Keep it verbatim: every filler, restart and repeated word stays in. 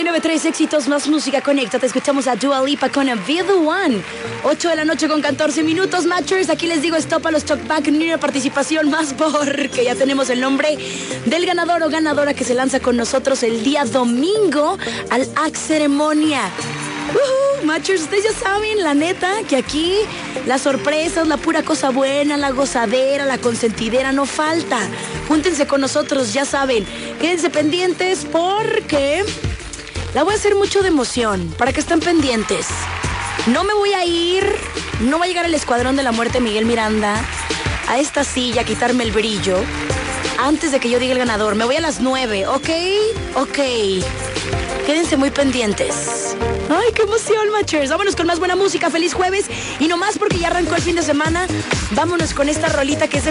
nueve tres éxitos más música, conéctate. Escuchamos a Dua Lipa con Be The One. ocho de la noche con catorce minutos, Matchers. Aquí les digo stop a los talkback, ni una participación más porque ya tenemos el nombre del ganador o ganadora que se lanza con nosotros el día domingo al A C Ceremonia. Uh-huh, Matchers, ustedes ya saben, la neta, que aquí las sorpresas, la pura cosa buena, la gozadera, la consentidera no falta. Júntense con nosotros, ya saben. Quédense pendientes porque la voy a hacer mucho de emoción, para que estén pendientes. No me voy a ir, no va a llegar el escuadrón de la muerte Miguel Miranda a esta silla a quitarme el brillo antes de que yo diga el ganador. Me voy a las nueve, ¿ok? Ok. Quédense muy pendientes. Ay, qué emoción, Matchers. Vámonos con más buena música. Feliz jueves. Y no más porque ya arrancó el fin de semana. Vámonos con esta rolita que es de